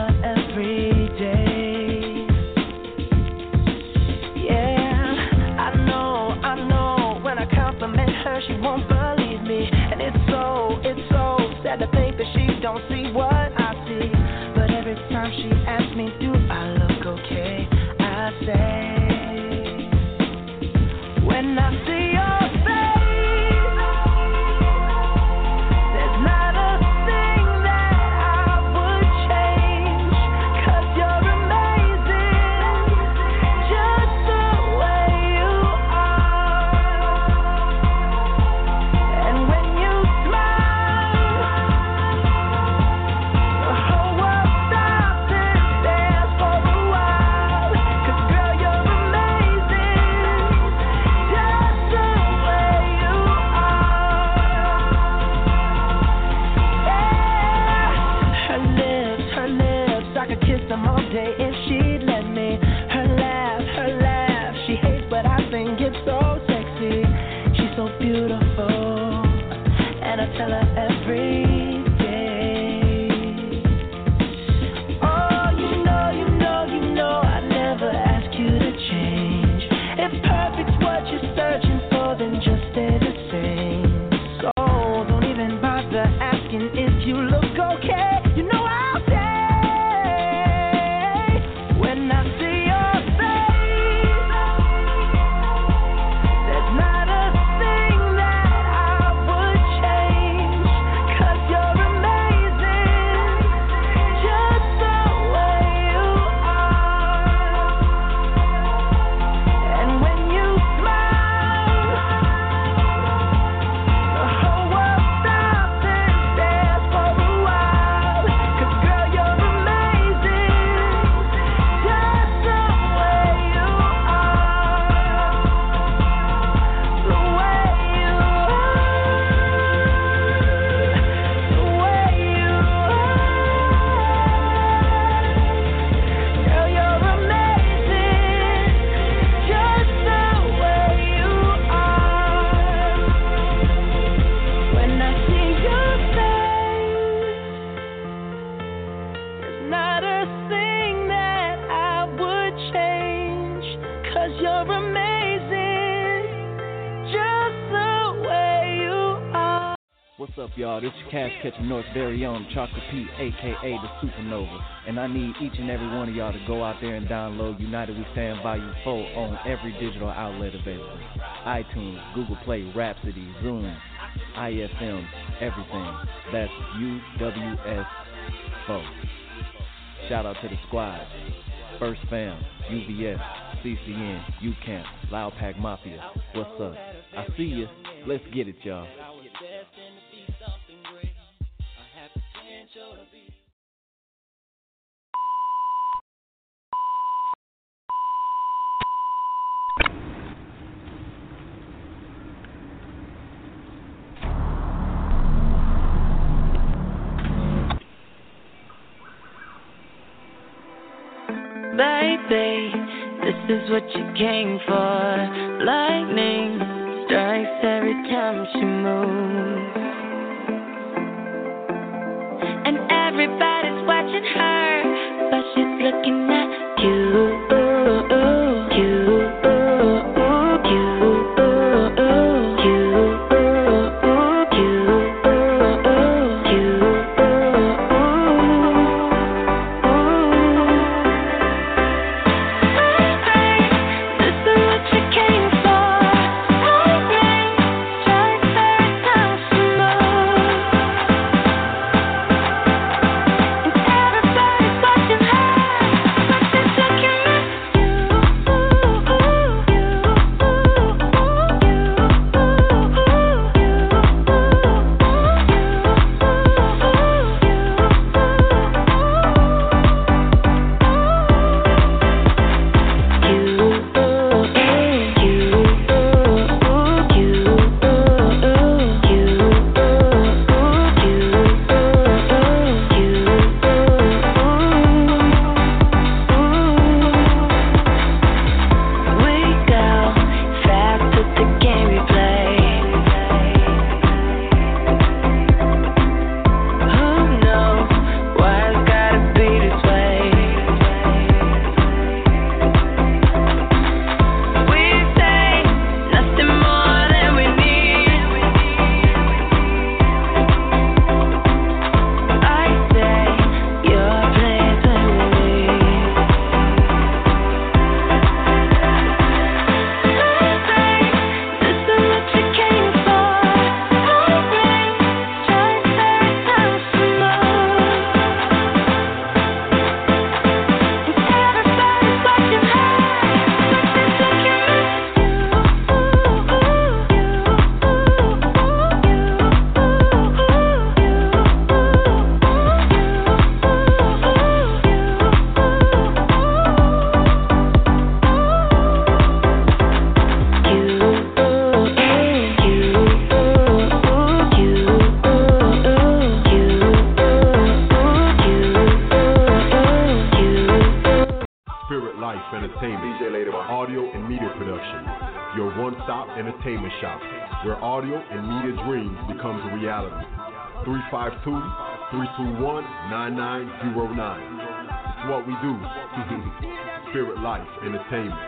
her every day. Yeah, I know, when I compliment her, she won't believe me. And it's so sad to think that she don't see what I see. But every time she asks me, do I look okay? I say, when I see your face, there's not a thing that I would change. 'Cause you're amazing, just the way you are. And when you smile, the whole world stops and stares for a while. 'Cause girl, you're amazing, just the way you are. Yeah. Her lips, I could kiss them all day if she'd let me. Her laugh, she hates but I think it's so sexy. She's so beautiful, and I tell her every day. Oh, you know, I never ask you to change. If perfect's what you're searching for, then just stay the same. So don't even bother asking if you look okay. You know I'll say, when I see your face, there's not a thing that I would change. 'Cause you're amazing, just the way you are. And when you smile, the whole world stops and stares for a while. 'Cause girl, you're amazing, just the way you are. The way you are. Girl, you're amazing, just the way you are. When I see your face, there's not a thing that I would change. 'Cause you're amazing, just the way you are. What's up, y'all? This is Cash Catcher North's very own Chocolate P, a.k.a. the Supernova. And I need each and every one of y'all to go out there and download United We Stand Volume 4 on every digital outlet available. iTunes, Google Play, Rhapsody, Zoom, IFM, everything. That's UWS 4. Shout out to the squad. First Fam, UVS, CCN, UCamp, Loud Pack Mafia. What's up? I see ya. Let's get it, y'all. Baby, this is what you came for. Lightning strikes every time she moves, and everybody's watching her, but she's looking at you. Everybody Life Entertainment, audio and media production. Your one-stop entertainment shop, where audio and media dreams becomes a reality. 352-321-9909. It's what we do. Spirit Life Entertainment.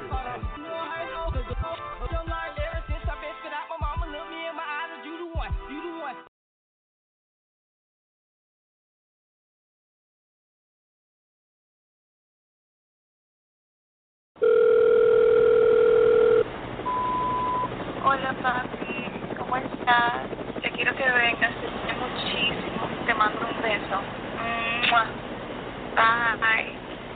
Hola papi, ¿cómo estás? Te quiero que vengas, te quiero muchísimo, te mando un beso. ¡Mua! Bye.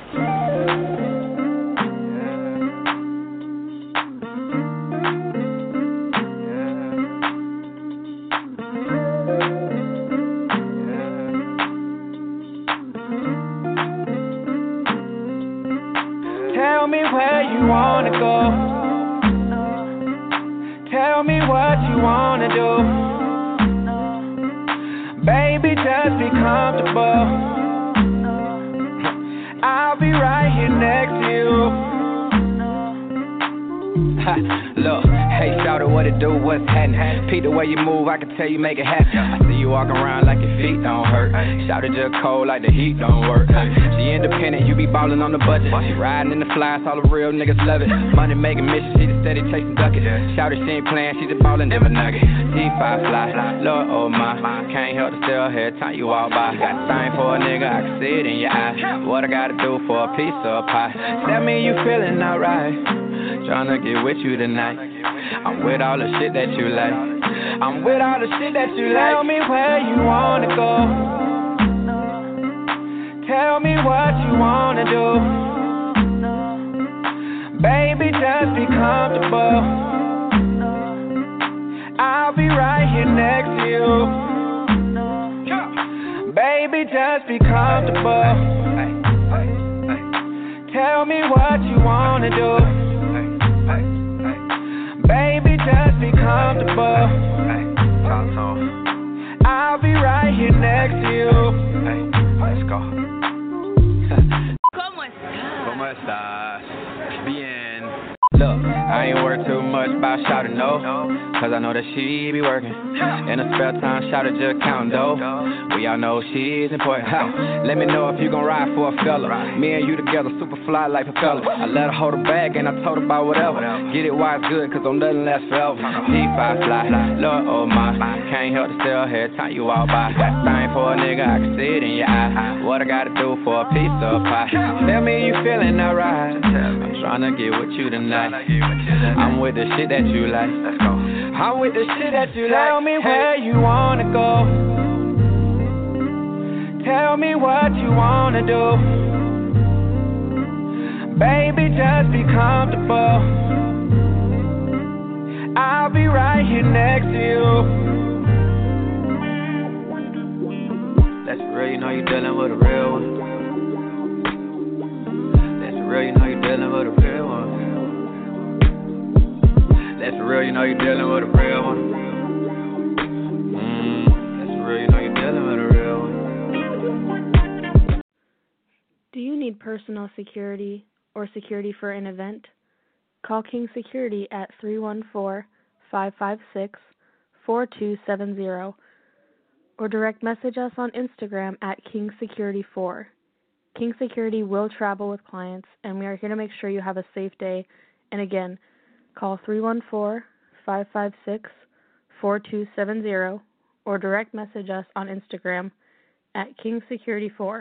Tell me where you wanna go. Tell me what you wanna do. Baby, just be comfortable. I'll be right here next to you. Look, hey, shout out what it do, what's happening? Peep the way you move, I can tell you make it happen. I see you walking around like your feet don't hurt. Shout it just cold like the heat don't work. She independent, you be ballin' on the budget. She riding in the flies, all the real niggas love it. Money making mission, she just steady chasing duckets. Shout it, she ain't playing, she just ballin' them a nugget. T5 fly, Lord oh my, can't help to still hear time you walk by. Got the thing for a nigga, I can see it in your eyes. What I gotta do for a piece of pie? Tell me you feeling alright. Tryna get with you tonight. I'm with all the shit that you like. I'm with all the shit that you like. Tell me where you wanna go. Tell me what you wanna do. Baby, just be comfortable. I'll be right here next to you. Baby, just be comfortable. Tell me what you wanna do. Baby, just be comfortable. I'll be right here next to you. Let's go. ¿Cómo estás? Bien. Look, I ain't worried too much about shouting no, cause I know that she be working. In her spare time, shouting just counting dough. We all know she's important. Let me know if you gon' ride for a fella. Me and you together, super fly like a fella. I let her hold her bag and I told her about whatever. Get it while it's good, cause don't nothing last forever. T5 fly, Lord oh my, can't help to still hear time you walk by. Got the thing for a nigga, I can see it in your eye. What I gotta do for a piece of pie? Tell me you feeling alright. I'm tryna get with you tonight. I'm with the shit that you like. I'm with the shit that you like. Tell me where you wanna go. Tell me what you wanna do. Baby, just be comfortable. I'll be right here next to you. That's real, you know you're dealing with a real one. That's real, you know you're dealing with a real one. That's real, you know you're dealing with a real one. That's real, you know you're dealing with a real one. Do you need personal security or security for an event? Call King Security at 314-556-4270 or direct message us on Instagram at King Security4. King Security will travel with clients, and we are here to make sure you have a safe day. And again, call 314-556-4270 or direct message us on Instagram at King Security4.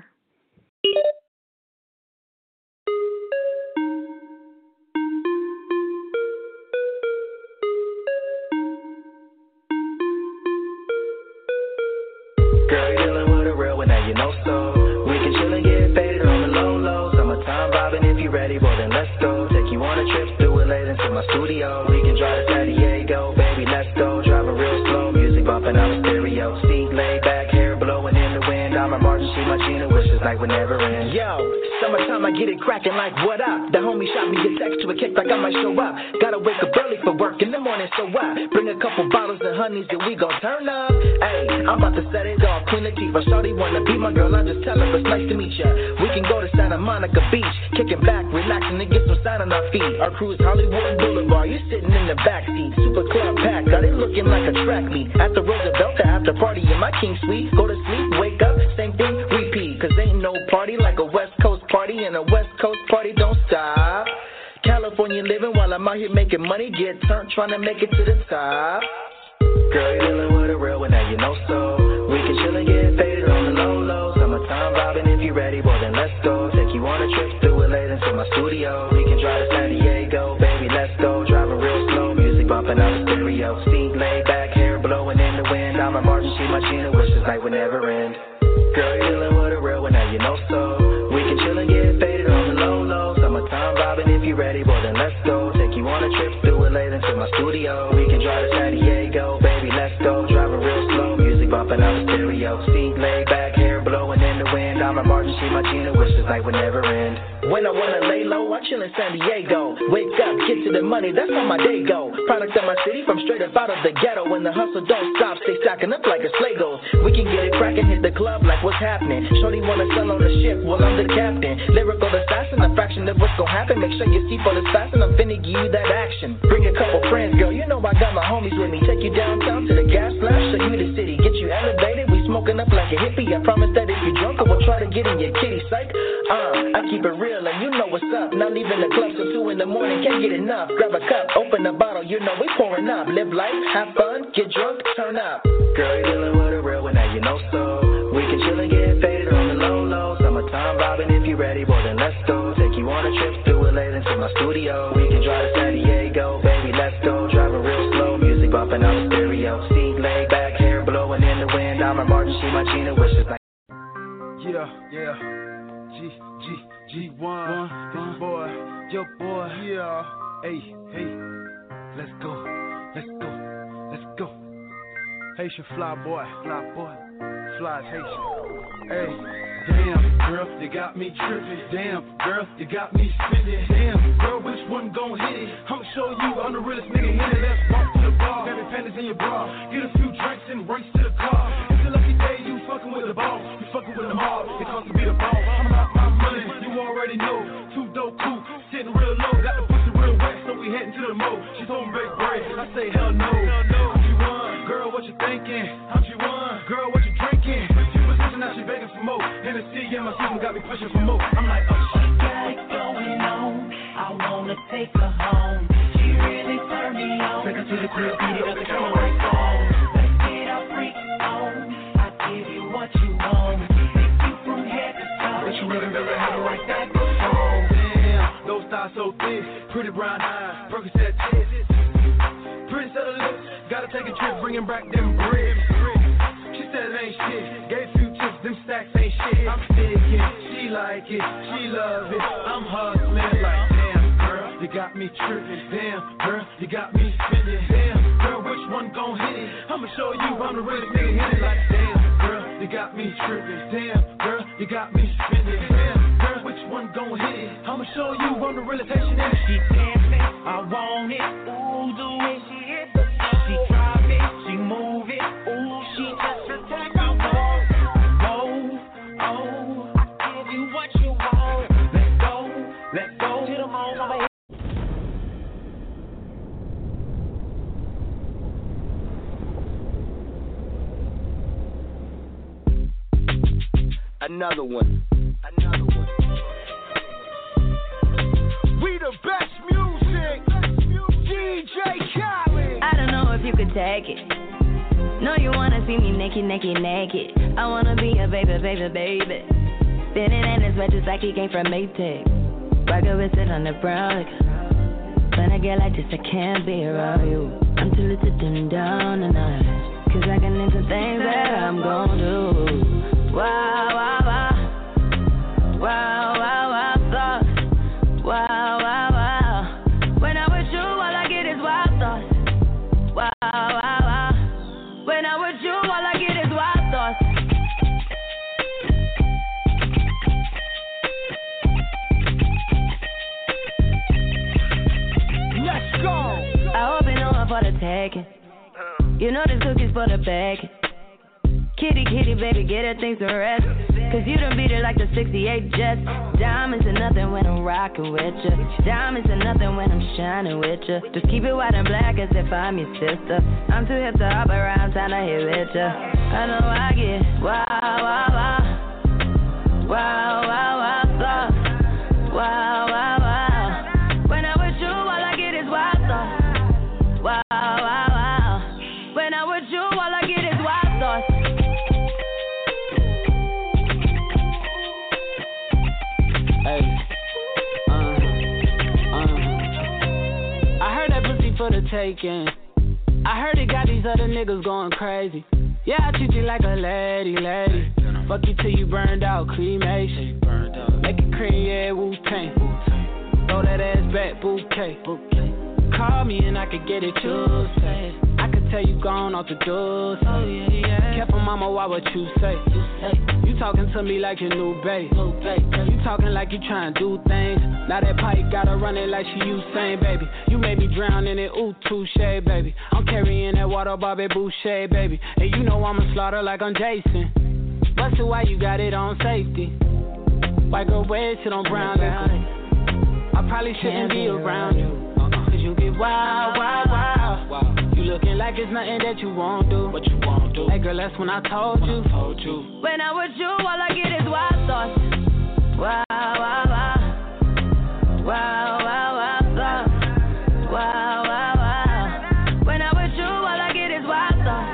Girl, you're dealing with a real one, now you know so. We can chill and get faded on the low low. Summertime vibing, if you ready, well then let's go. Take you on a trip, do it later to my studio. We can drive to San Diego, baby, let's go. Driving real slow, music bumping out the stereo. Seat laid back, hair blowing in the wind. I'm a Martin, she my Gina, wishes like we never end. Yo, summertime, I get it cracking like what up? The homie shot me a text to a kick like I might show up. Gotta wake up early for work in the morning, so what? Bring a couple bottles of honeys and we gon' turn up. Hey, I'm about to set it off, Queen Latifah. Shawty wanna be my girl, I just tell her it's nice to meet ya. We can go to Santa Monica. Monica Beach, kicking back, relaxing to get some sign on our feet. Our crew is Hollywood Boulevard, you sitting in the backseat. Super club packed, got it looking like a track meet. At the Roosevelt, the after party in my king suite. Go to sleep, wake up, same thing, repeat. Cause ain't no party like a West Coast party, and a West Coast party don't stop. California living while I'm out here making money, get turned trying to make it to the top. Girl, you dealing with a real one, now you know so. We can chill and get faded on the low low. Summertime vibing, if you ready, well then let's go. Take you on a trip, do it later to my studio. We can drive to San Diego, baby, let's go. Driving real slow, music bumping out the stereo. Seat laid back, hair blowing in the wind. I'm a Martin, she my Gina, wish this night would never end. Girl, you dealing with a real one, now you know so. We can chill and get faded on the low low. Summertime vibing, if you ready, well then let's go. Take you on a trip, do it later to my studio. We can drive to San Diego, baby, let's go. Driving real slow, music bumping out the stereo. Seat laid back, hair blowing in the wind. I'm a Martin, she my Gina, wish this night would never end. When I wanna lay low, I chill in San Diego. Wake up, get to the money, that's how my day go. Product of my city from straight up out of the ghetto. When the hustle don't stop, stay stacking up like it's Legos. We can get it crackin', hit the club like what's happening. Shorty wanna sell on the ship, well I'm the captain. Lyrical assassin, a fraction of what's gon' happen. Make sure your seatbelt is fastened, I'm finna give you that action. Bring a couple friends, girl, you know I got my homies with me. Take you downtown to the gas flash, show you the city. Get you elevated, we smoking up like a hippie. I promise that if you drunk, I will try to get in your kitty psych. I keep it real and you know what's up. Not leaving the club till 2 in the morning, can't get enough. Grab a cup, open a bottle, you know we pouring up. Live life, have fun, get drunk, turn up. Girl, you dealing with a real one, now you know so. We can chill and get faded on the low low. Summertime vibing, if you ready, well then let's go. Take you on a trip, do it later to my studio. We can drive to San Diego, baby, let's go. Driving real slow, music bumping out the stereo. Seat laid back, hair blowing in the wind. I'm a Martin, she my Gina, wishes like. Yeah. G1, this boy, your boy, yeah. Hey, let's go. Haitian fly boy, fly Haitian. Hey, damn, girl, you got me tripping. Damn, girl, you got me spinning. Damn, girl, which one gon' hit it? I'ma show you I'm the realest nigga in it. Let's walk to the bar, grab your panties in your bra, get a few drinks and race to the car. It's a lucky day, you fucking with the boss, you fucking with the mob. It costs to be the boss. I'm about my money, you already know. Too dope, cool, sitting real low, got the pussy real wet, so we heading to the mo. She told me break bread, I say hell no. I'm G1, girl, what you thinking? I'm G1, girl, what you drinking? She position, now she begging for more. Hennessy in my system got me pushing for more. I'm like, oh shit. She got it going on, I wanna take her home. She really turned me on. Take her to the crib, beat it up and come on. Let's get our freak on, I give you what you want. Take you from head to toe. But you never had it like that before. Damn, those thighs so thick, pretty brown eyes, Percocet tits, pretty set of lips. Gotta take a trip, bringing back them bricks. She said it ain't shit, gave a few tips, them stacks ain't shit. I'm thinking, she like it, she love it. I'm hustling like, damn, girl, you got me tripping. Damn, girl, you got me spinning. Damn, girl, which one gon' hit it? I'ma show you I'm the realest nigga in it. Like, damn, girl, you got me tripping. Damn, girl, you got me spinning. Damn, girl, which one gon' hit it? I'ma show you I'm the realest Haitian in it. She dancing, I want it. Ooh, the way she hit the floor. She drive it, she move it. Ooh, she just attack my wall. Oh, I give you what you want. Let's go to the moon over here. Another one. We the best music. DJ Khaled. I don't know if you could take it. No, you wanna see me naked. I wanna be a baby. Spinning in his red just like he came from Maytag. Rocket with it on the brown. When I get like this, I can't be around you. I'm too little to dim down tonight. Cause I can into things that I'm gon' do. Wow, wow, wow. Wow, wow, wow, thoughts. Wow, wow, wow. When I'm with you, all I get is wild thoughts. Wow, wow, wow. When I'm with you, all I get is wild thoughts. Let's go. I hope you know I'm for the taking. You know this cookie's for the bag. Kitty, baby, get her things to rest. Cause you done beat it like the 68 Jets. Diamonds are nothing when I'm rockin' with ya. Diamonds are nothing when I'm shining with ya. Just keep it white and black as if I'm your sister. I'm too hip to hop around, time to hit with ya. I know I get wow, wow, wow. Wow, wow, wow, thoughts. Wow, wow, wow. When I'm with you, all I get is wild thoughts. Wow, wow, wow. When I'm with you, all I get is wild thoughts. Hey, I heard that pussy for the taking. I heard it got these other niggas going crazy. Yeah, I treat you like a lady. Fuck you till you burned out, cremation. Make it cream, yeah, Wu-Tang. Throw that ass back, bouquet. Call me and I could get it Tuesday. I could tell you gone off the doors. Oh yeah. Careful, mama, why what you say? You talking to me like your new babe. You talking like you trying to do things. Now that pipe gotta run it like she Usain, baby. You made me drown in it, ooh, touche, baby. I'm carrying that water, Bobby Boucher, baby. And you know I'ma slaughter like I'm Jason. Bust it why you got it on safety. White girl wear shit on brown liquor. I probably shouldn't be around you. Cause you get wild, wild, wild. You looking like it's nothing that you won't do. What you won't do. Hey girl, that's when I told you. When I'm with you, all I get is wild thoughts. Wow, wow, wow. Wow, wow, wow, thoughts. Wow, wow, wow. When I'm with you, all I get is wild thoughts.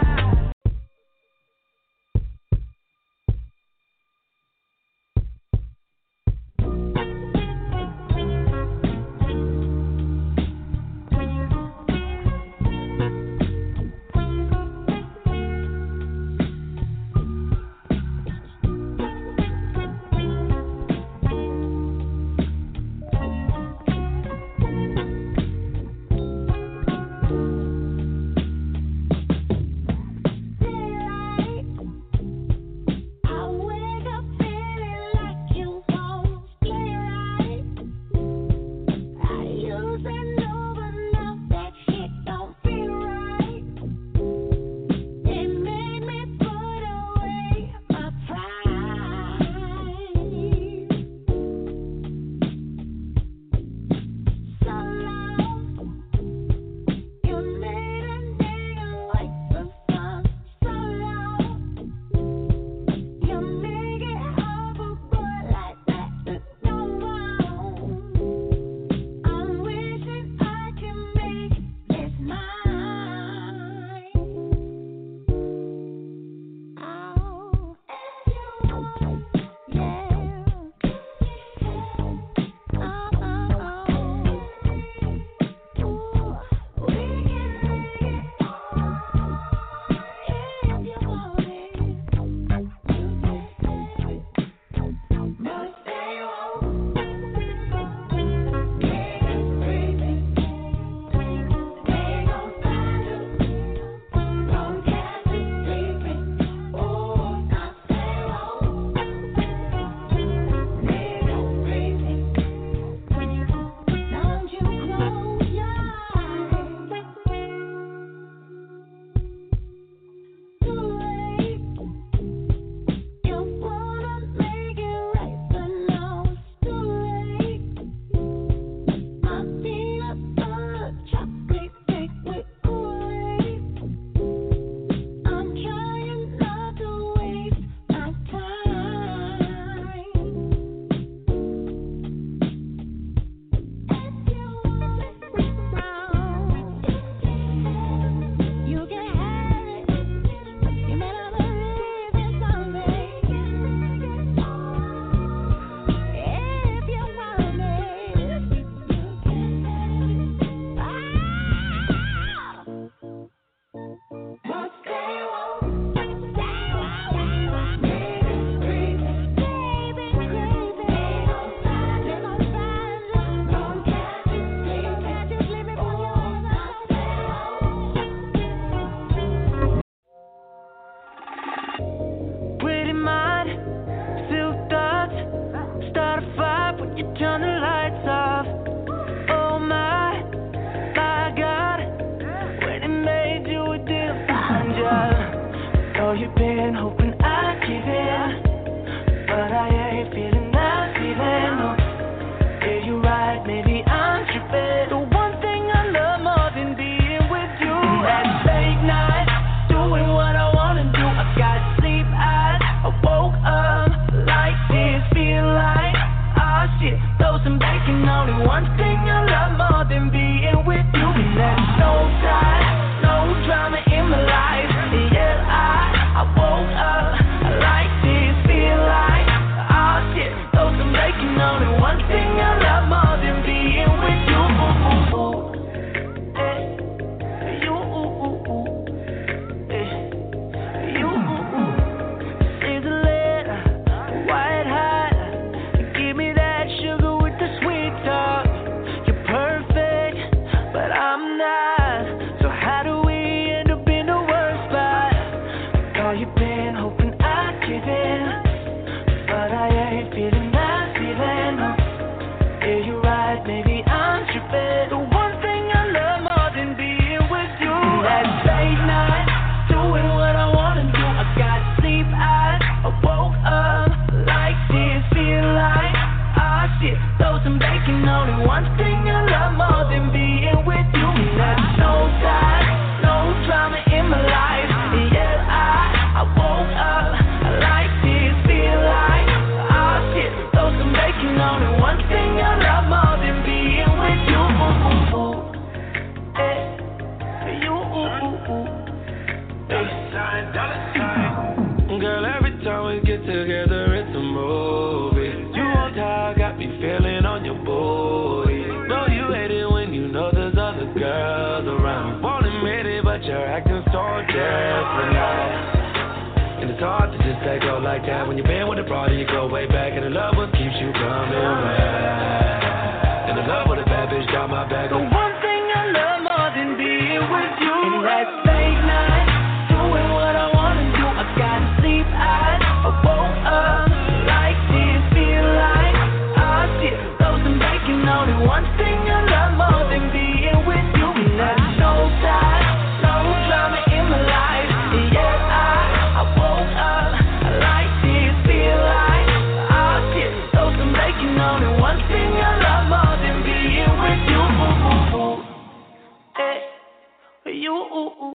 you've been hoping I'd give in. throw some bacon on it. One thing I love more than being with you. And that's no time, no drama in my life. Yeah, I woke up, I like this, feel like, oh shit, throw some bacon on it. One thing I love more than being with you. One thing I love more than being with you. And that's no time, no drama in my life. Yeah, I woke up, I like this, feel like, oh shit, throw some bacon on it. One thing I love more than being with you. Girl, every time we get together, it's a movie. You on top, got me feeling on your booty. Know you hate it when you know there's other girls around. Won't admit it, but you're acting so different now. And it's hard to just let go like that when you've been with a broad and you go way back. And the love what keeps you coming back. And the love with a bad bitch got my back. The one thing I love more than being with you. And that's late night, doing what I wanna do. I gotta sleep, I woke up, like this, feel like, oh shit, throw some bacon on it. One thing I love more than being with you. And that's no time, no drama in my life. Yeah, I woke up, I like this, feel like, oh shit, throw some bacon on it. One thing I love more than being with you. You.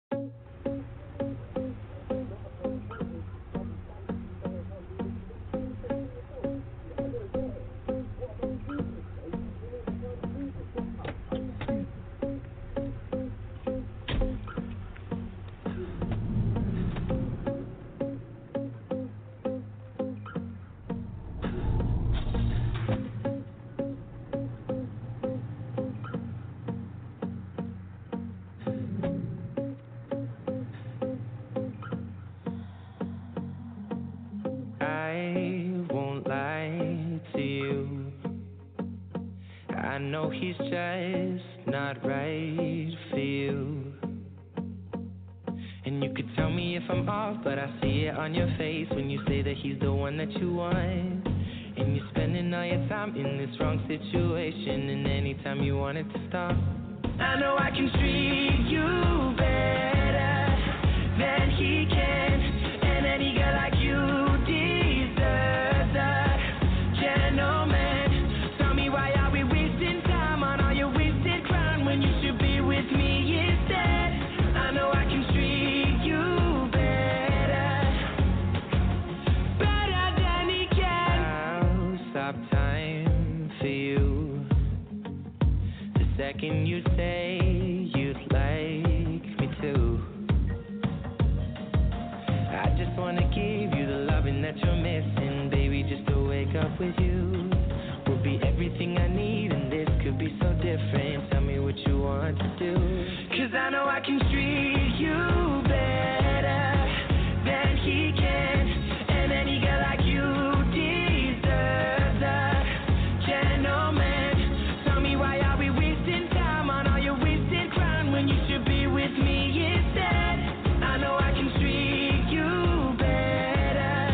I know he's just not right for you. And you could tell me if I'm off, but I see it on your face when you say that he's the one that you want. And you're spending all your time in this wrong situation, and anytime you want it to stop, I know I can treat you better than he can. And any girl like you deserves a gentleman. Tell me, why are we wasting time on all your wasted crime when you should be with me instead? I know I can treat you better than he can. I'll stop time for you the second you say you'd like me to. I just wanna give you the loving that you're missing, baby. Just to wake up with you will be everything I need, and this could be so different. Tell me what you want to do, 'cause I know I can treat you better than he can. And any girl like you deserves a gentleman. Tell me, why are we wasting time on all your wasted crime when you should be with me instead? I know I can treat you better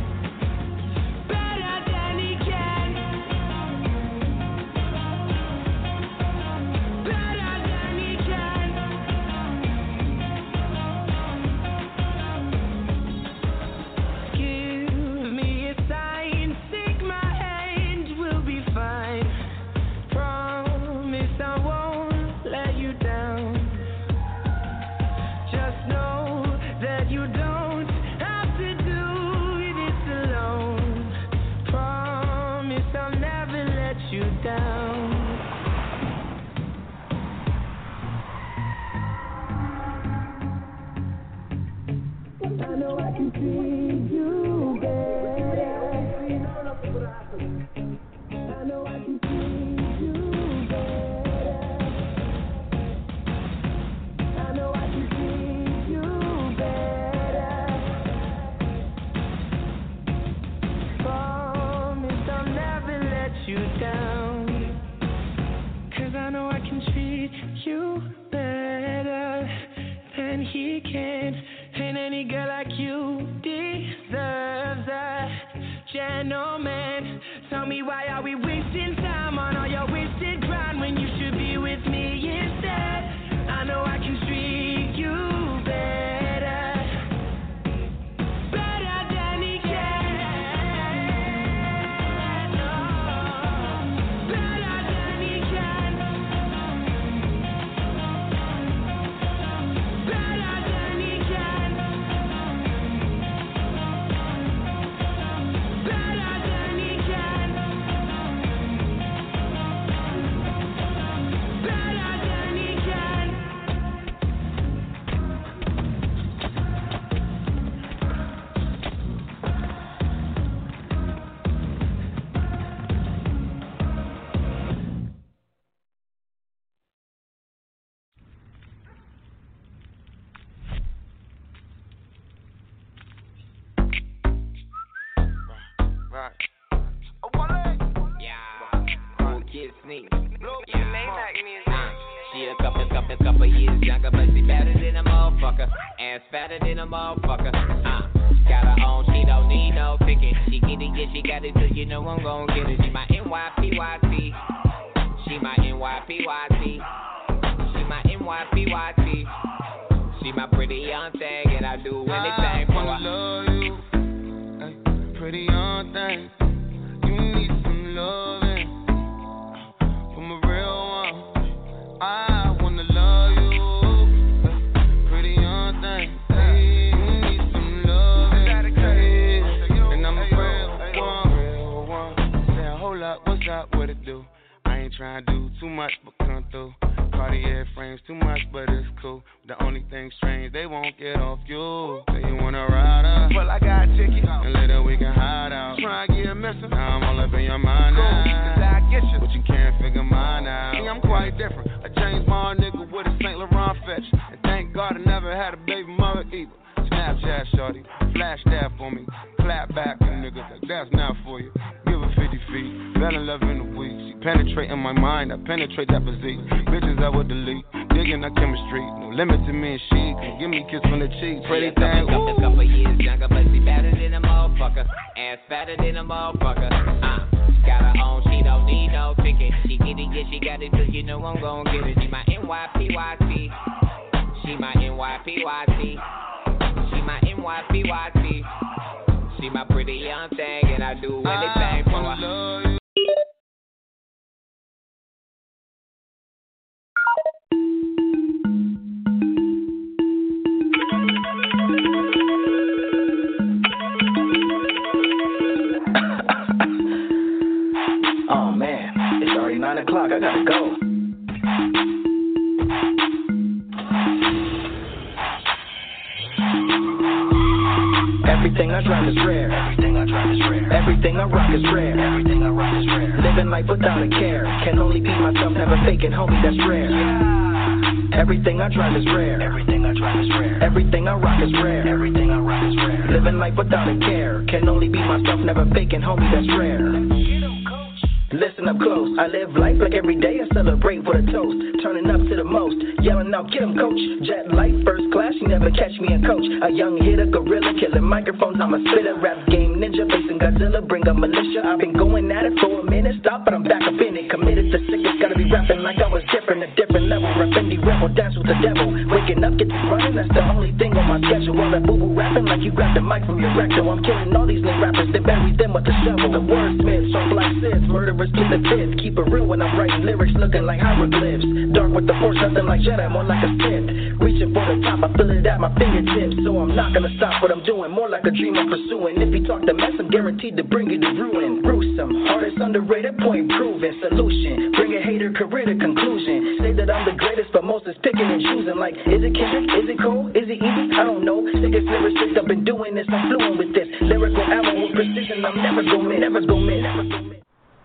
than he can. Better than he can. sneak. She a couple years younger, but she better than a motherfucker. Ass fatter than a motherfucker. Got her own, she don't need no picking. She get it, yeah, she got it, so you know I'm gon' get it. She my NYPYT. She my NYPYT. She my NYPYT. She my pretty young thing, and I do anything for her. I love you, ay, pretty young thing. You need some loving from a real one. I wanna love you, pretty young thing. Hey, you need some loving, hey, and I'm a real one. Say a whole lot, what's up, what it do? I ain't tryna do too much, but come through. Cartier frames too much, but it's cool. The only thing strange, they won't get off you. Say you wanna ride up, well I got a ticket, and later we can hide out. Try and get missing, now I'm all up in your mind now. Cause I get you, but you can't figure mine out. See, I'm quite different, a James Bond nigga with a St. Laurent fetch. And thank God I never had a baby mother either. Snapchat shorty, flash that for me. Clap back for niggas, like that's not for you. Give her 50 feet, fell in love in a week. She penetrate in my mind, I penetrate that physique. Bitches I would delete, digging our chemistry. No limit to me and she, can give me a kiss on the cheek. Pretty thing, couple years younger, but she better than a motherfucker. Ass fatter than a motherfucker. Got her own, she don't need no ticket. She get it, yeah, she got it, so you know I'm gon' get it. She my NYPYT. She my NYPYT. She my NYPYT. She my pretty young thing, and I do anything for her. Oh man, it's already 9 o'clock, I gotta go. Everything I drive is rare. Everything I drive is rare. Everything I rock is rare. Everything I rock is rare. Living life without a care. Can only be myself, never faking, homie, that's rare. Everything I drive is rare. Everything I drive is rare. Everything I rock is rare. Everything I rock is rare. Living life without a care. Can only be myself, never faking, homie, that's rare. Listen up close, I live life like every day I celebrate with a toast. Turning up to the most, yelling out, get 'em coach. Jet life, first class, you never catch me in coach. A young hitter, gorilla, killing microphones, I'm a spitter. Rap game ninja, facing Godzilla, bring a militia. I've been going at it for a minute, stop, but I'm back up in it. Committed to sickness, gotta be rapping like I was different. A different level, rap indie rebel, dance with the devil. Waking up, get to running, that's the only thing on my schedule. All that boo-boo rapping like you grabbed the mic from your rectal. I'm killing all these lame rappers, they bury them with the shovel. The wordsmiths, soft like Sis, murderers to the pit. Keep it real when I'm writing lyrics, looking like hieroglyphs. Dark with the force, nothing like Jedi, more like a Sith. Reaching for the top, I feel it at my fingertips. So I'm not gonna stop what I'm doing, more like a dream I'm pursuing. If you talk the mess, I'm guaranteed to bring you to ruin. Gruesome, hardest underrated, point proven. Solution, bring a hater career to conclusion. Say that I'm the greatest, but most is picking and choosing. Like, is it Kendrick? Is it Cole? Is it easy? I don't know. Sickest lyricist, I've been doing this, I'm fluent with this. Lyrical ammo with precision, I'm never gonna miss, never gonna miss, never gonna miss.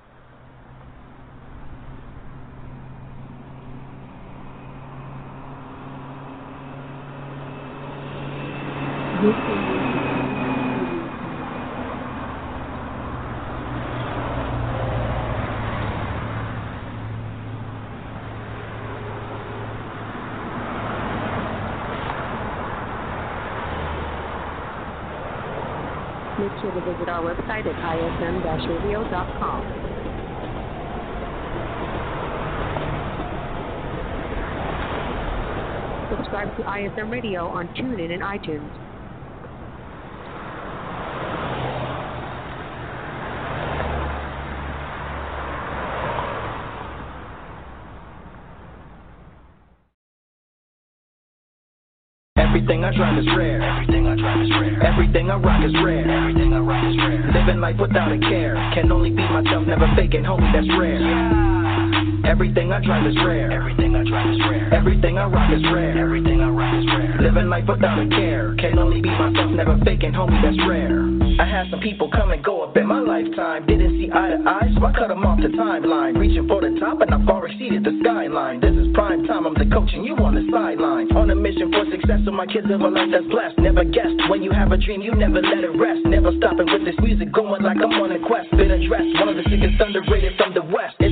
Make sure to visit our website at ism-radio.com. Subscribe to ISM Radio on TuneIn and iTunes. Everything I drive is rare. Everything I drive is rare. Everything I rock is rare. Everything I rock is rare. Living life without a care. Can only be myself, never faking, homie, that's rare. Everything I drive is rare. Everything I drive is rare. Everything I rock is rare. Everything I rock is rare. Living life without a care. Can only be myself, never faking, homie, that's rare. I had some people come and go up in my lifetime. Didn't see eye to eye, so I cut them off the timeline. Reaching for the top and I far exceeded the skyline. This is prime time, I'm the coach and you on the sideline. On a mission for success, so my kids live a life that's blessed. Never guessed, when you have a dream, you never let it rest. Never stopping with this music, going like I'm on a quest. Been addressed, one of the sickest underrated from the west. It's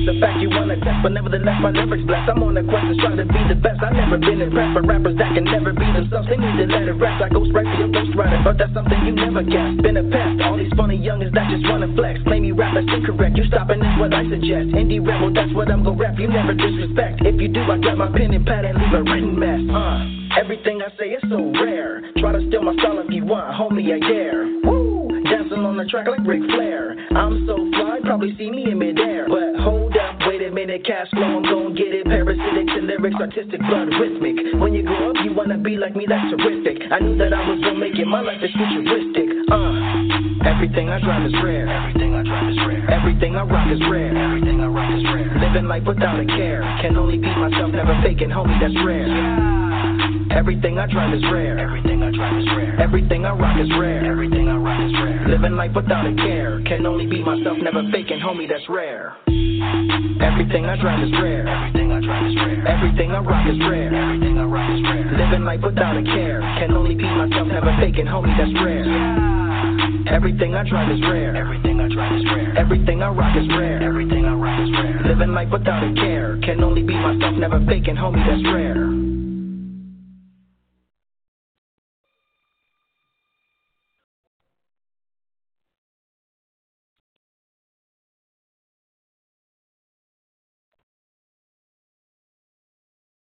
it's a fact you wanna test, but nevertheless my lyrics blast. I'm on a quest to try to be the best. I've never been impressed by rappers that can never be themselves. They need to let it rest. I go right for your ghostwriter, but that's something you never guessed. Been a pest, all these funny youngins that just wanna flex. Claim you rap, that's incorrect. You stopping is what I suggest. Indie rebel, that's what I'm gon' rap. You never disrespect. If you do, I grab my pen and pad and leave a written mess. Everything I say is so rare. Try to steal my style if you want, homie, I dare. Woo! Dancing on the track like Ric Flair. I'm so fly, probably see me in midair. But hold up, wait a minute, cash flow, I'm gon' get it. Parasitic to lyrics, artistic, blood, rhythmic. When you grow up, you wanna be like me, that's terrific. I knew that I was gonna make it, my life is futuristic. Everything I drive is rare. Everything I drive is rare. Everything I rock is rare. Everything I rock is rare. Living life without a care. Can only be myself, never faking, homie, that's rare. Everything I drive is rare. Everything I drive is rare. Everything I rock is rare. Everything I rock is rare. Living life without a care. Can only be myself, never faking, homie, that's rare. Everything I drive is rare. Everything I drive is rare. Everything I rock is rare. Everything I rock is rare. Living life without a care. Can only be myself, never faking, homie, that's rare. Everything I drive is rare. Everything I drive is rare. Everything I rock is rare. Everything I rock is rare. Living life without a care. Can only be myself, never faking, homie, that's rare.